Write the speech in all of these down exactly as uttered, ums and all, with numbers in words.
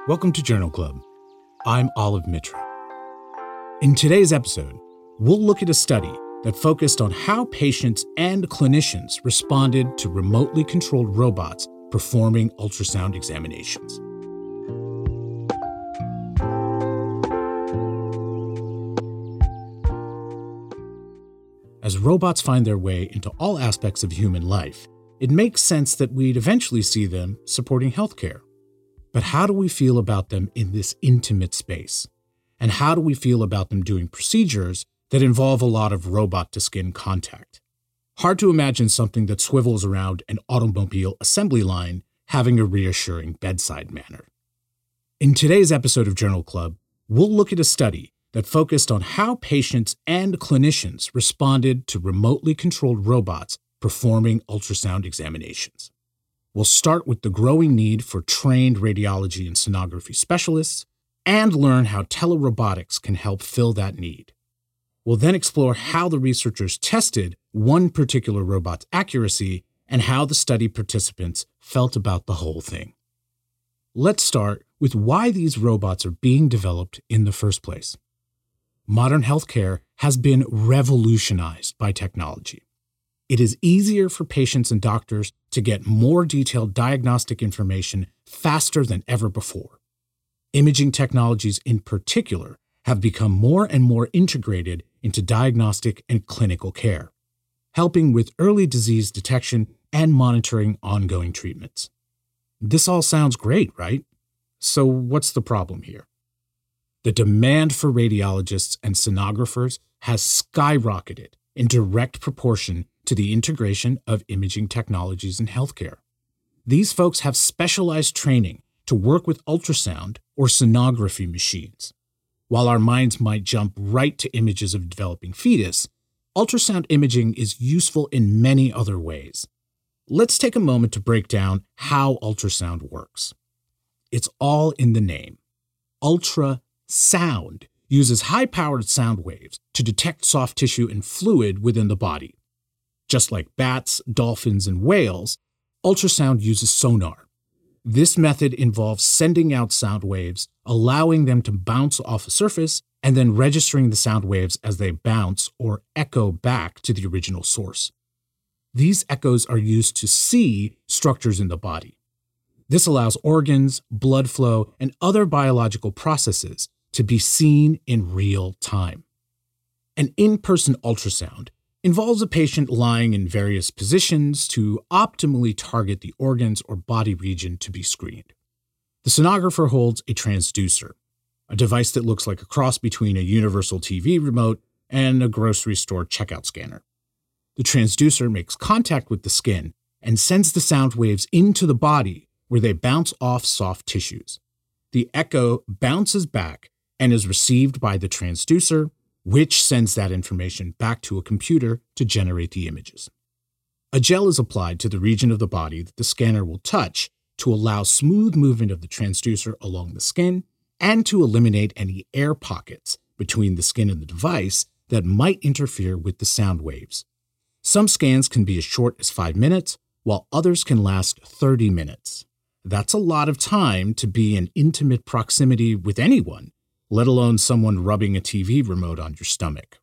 Welcome to Journal Club. I'm Olive Mitra. In today's episode, we'll look at a study that focused on how patients and clinicians responded to remotely controlled robots performing ultrasound examinations. As robots find their way into all aspects of human life, it makes sense that we'd eventually see them supporting healthcare. But how do we feel about them in this intimate space? And how do we feel about them doing procedures that involve a lot of robot-to-skin contact? Hard to imagine something that swivels around an automobile assembly line having a reassuring bedside manner. In today's episode of Journal Club, we'll look at a study that focused on how patients and clinicians responded to remotely controlled robots performing ultrasound examinations. We'll start with the growing need for trained radiology and sonography specialists and learn how telerobotics can help fill that need. We'll then explore how the researchers tested one particular robot's accuracy and how the study participants felt about the whole thing. Let's start with why these robots are being developed in the first place. Modern healthcare has been revolutionized by technology. It is easier for patients and doctors to get more detailed diagnostic information faster than ever before. Imaging technologies in particular have become more and more integrated into diagnostic and clinical care, helping with early disease detection and monitoring ongoing treatments. This all sounds great, right? So what's the problem here? The demand for radiologists and sonographers has skyrocketed in direct proportion to the integration of imaging technologies in healthcare. These folks have specialized training to work with ultrasound or sonography machines. While our minds might jump right to images of a developing fetus, ultrasound imaging is useful in many other ways. Let's take a moment to break down how ultrasound works. It's all in the name. Ultrasound uses high-powered sound waves to detect soft tissue and fluid within the body. Just like bats, dolphins, and whales, ultrasound uses sonar. This method involves sending out sound waves, allowing them to bounce off a surface, and then registering the sound waves as they bounce or echo back to the original source. These echoes are used to see structures in the body. This allows organs, blood flow, and other biological processes to be seen in real time. An in-person ultrasound involves a patient lying in various positions to optimally target the organs or body region to be screened. The sonographer holds a transducer, a device that looks like a cross between a universal T V remote and a grocery store checkout scanner. The transducer makes contact with the skin and sends the sound waves into the body where they bounce off soft tissues. The echo bounces back and is received by the transducer, which sends that information back to a computer to generate the images. A gel is applied to the region of the body that the scanner will touch to allow smooth movement of the transducer along the skin and to eliminate any air pockets between the skin and the device that might interfere with the sound waves. Some scans can be as short as five minutes, while others can last thirty minutes. That's a lot of time to be in intimate proximity with anyone, let alone someone rubbing a T V remote on your stomach.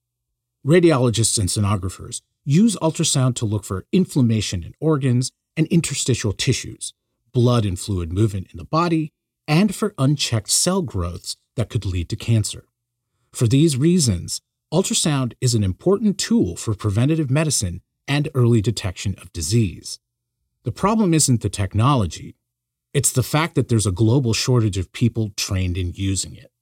Radiologists and sonographers use ultrasound to look for inflammation in organs and interstitial tissues, blood and fluid movement in the body, and for unchecked cell growths that could lead to cancer. For these reasons, ultrasound is an important tool for preventative medicine and early detection of disease. The problem isn't the technology, it's the fact that there's a global shortage of people trained in using it.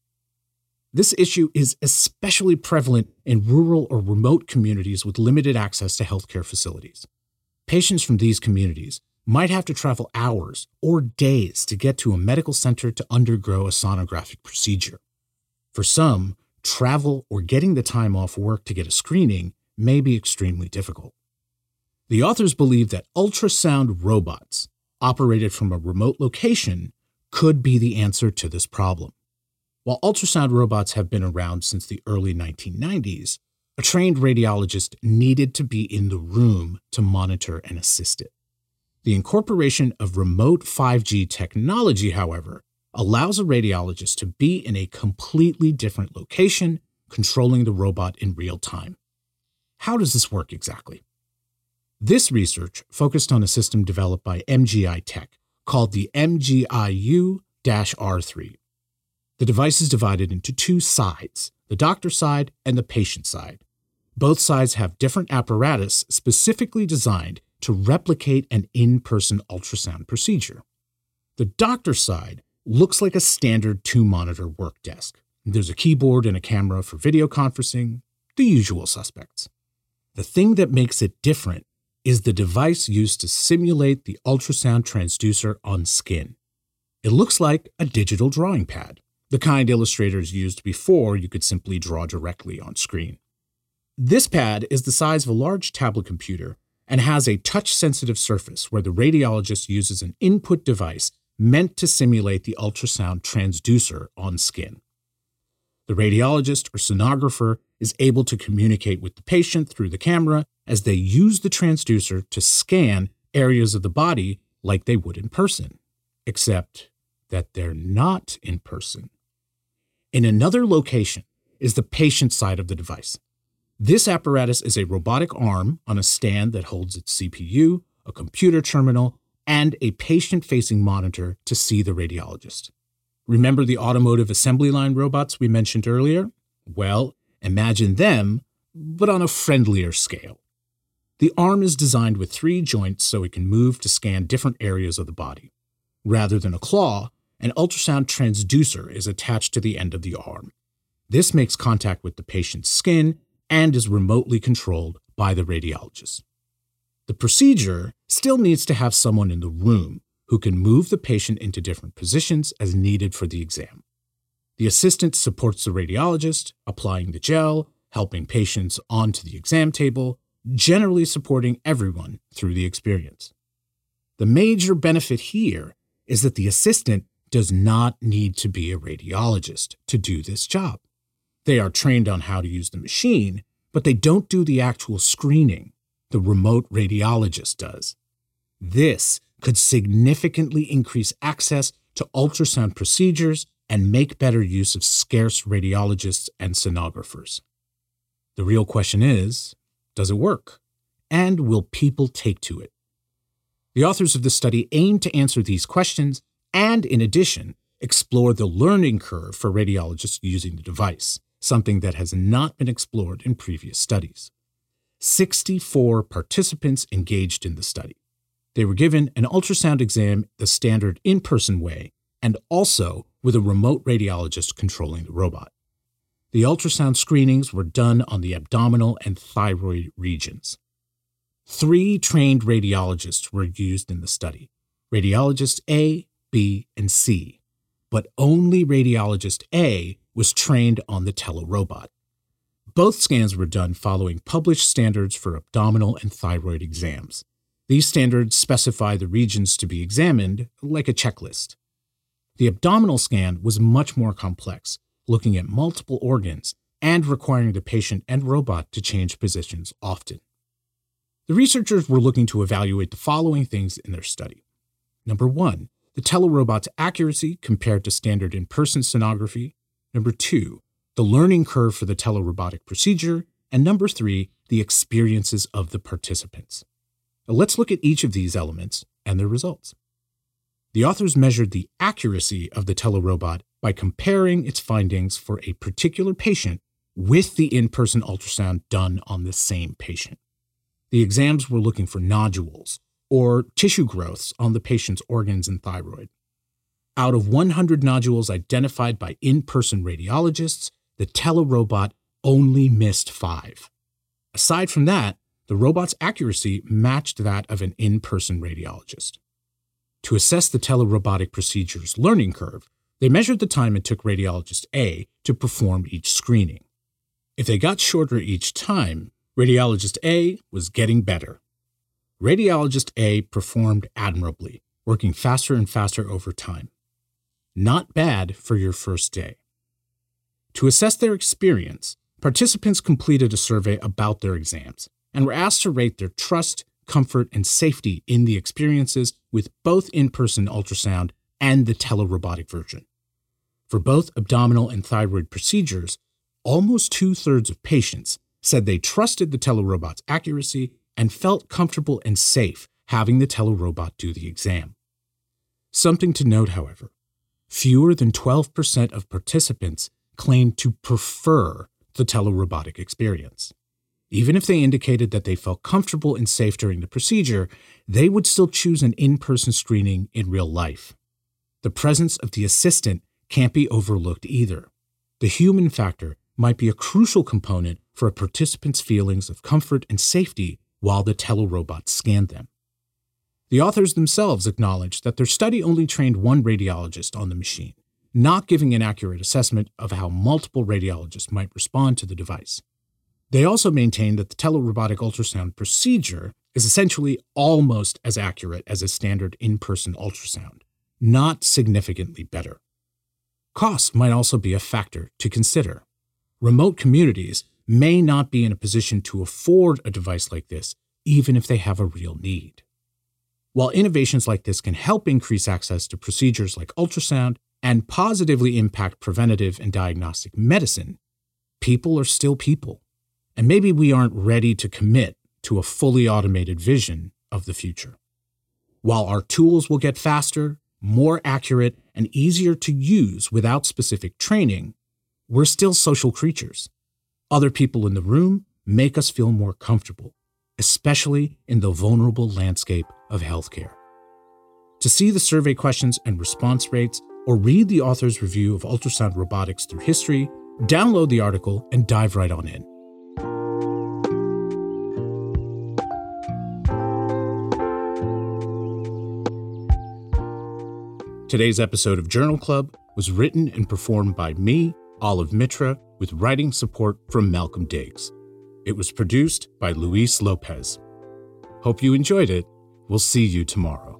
This issue is especially prevalent in rural or remote communities with limited access to healthcare facilities. Patients from these communities might have to travel hours or days to get to a medical center to undergo a sonographic procedure. For some, travel or getting the time off work to get a screening may be extremely difficult. The authors believe that ultrasound robots, operated from a remote location, could be the answer to this problem. While ultrasound robots have been around since the early nineteen nineties, a trained radiologist needed to be in the room to monitor and assist it. The incorporation of remote five G technology, however, allows a radiologist to be in a completely different location, controlling the robot in real time. How does this work exactly? This research focused on a system developed by M G I Tech called the M G I U R three. The device is divided into two sides, the doctor side and the patient side. Both sides have different apparatus specifically designed to replicate an in-person ultrasound procedure. The doctor side looks like a standard two-monitor work desk. There's a keyboard and a camera for video conferencing, the usual suspects. The thing that makes it different is the device used to simulate the ultrasound transducer on skin. It looks like a digital drawing pad, the kind illustrators used before you could simply draw directly on screen. This pad is the size of a large tablet computer and has a touch-sensitive surface where the radiologist uses an input device meant to simulate the ultrasound transducer on skin. The radiologist or sonographer is able to communicate with the patient through the camera as they use the transducer to scan areas of the body like they would in person, except that they're not in person. In another location is the patient side of the device. This apparatus is a robotic arm on a stand that holds its C P U, a computer terminal, and a patient-facing monitor to see the radiologist. Remember the automotive assembly line robots we mentioned earlier? Well, imagine them, but on a friendlier scale. The arm is designed with three joints so it can move to scan different areas of the body. Rather than a claw, an ultrasound transducer is attached to the end of the arm. This makes contact with the patient's skin and is remotely controlled by the radiologist. The procedure still needs to have someone in the room who can move the patient into different positions as needed for the exam. The assistant supports the radiologist, applying the gel, helping patients onto the exam table, generally supporting everyone through the experience. The major benefit here is that the assistant does not need to be a radiologist to do this job. They are trained on how to use the machine, but they don't do the actual screening. The remote radiologist does. This could significantly increase access to ultrasound procedures and make better use of scarce radiologists and sonographers. The real question is, does it work? And will people take to it? The authors of the study aim to answer these questions and, in addition, explore the learning curve for radiologists using the device, something that has not been explored in previous studies. sixty-four participants engaged in the study. They were given an ultrasound exam the standard in-person way and also with a remote radiologist controlling the robot. The ultrasound screenings were done on the abdominal and thyroid regions. Three trained radiologists were used in the study, radiologist A, B, and C, but only radiologist A was trained on the telerobot. Both scans were done following published standards for abdominal and thyroid exams. These standards specify the regions to be examined, like a checklist. The abdominal scan was much more complex, looking at multiple organs and requiring the patient and robot to change positions often. The researchers were looking to evaluate the following things in their study. Number one, the telerobot's accuracy compared to standard in-person sonography. Number two, the learning curve for the telerobotic procedure. And number three, the experiences of the participants. Now let's look at each of these elements and their results. The authors measured the accuracy of the telerobot by comparing its findings for a particular patient with the in-person ultrasound done on the same patient. The exams were looking for nodules or tissue growths on the patient's organs and thyroid. Out of one hundred nodules identified by in-person radiologists, the telerobot only missed five. Aside from that, the robot's accuracy matched that of an in-person radiologist. To assess the telerobotic procedure's learning curve, they measured the time it took radiologist A to perform each screening. If they got shorter each time, radiologist A was getting better. Radiologist A performed admirably, working faster and faster over time. Not bad for your first day. To assess their experience, participants completed a survey about their exams and were asked to rate their trust, comfort, and safety in the experiences with both in-person ultrasound and the telerobotic version. For both abdominal and thyroid procedures, almost two-thirds of patients said they trusted the telerobot's accuracy and felt comfortable and safe having the telerobot do the exam. Something to note, however, fewer than twelve percent of participants claimed to prefer the telerobotic experience. Even if they indicated that they felt comfortable and safe during the procedure, they would still choose an in-person screening in real life. The presence of the assistant can't be overlooked either. The human factor might be a crucial component for a participant's feelings of comfort and safety while the telerobot scanned them. The authors themselves acknowledged that their study only trained one radiologist on the machine, not giving an accurate assessment of how multiple radiologists might respond to the device. They also maintained that the telerobotic ultrasound procedure is essentially almost as accurate as a standard in-person ultrasound, not significantly better. Cost might also be a factor to consider. Remote communities may not be in a position to afford a device like this, even if they have a real need. While innovations like this can help increase access to procedures like ultrasound and positively impact preventative and diagnostic medicine, people are still people, and maybe we aren't ready to commit to a fully automated vision of the future. While our tools will get faster, more accurate, and easier to use without specific training, we're still social creatures. Other people in the room make us feel more comfortable, especially in the vulnerable landscape of healthcare. To see the survey questions and response rates, or read the author's review of ultrasound robotics through history, download the article and dive right on in. Today's episode of Journal Club was written and performed by me, Olive Mitra, with writing support from Malcolm Diggs. It was produced by Luis Lopez. Hope you enjoyed it. We'll see you tomorrow.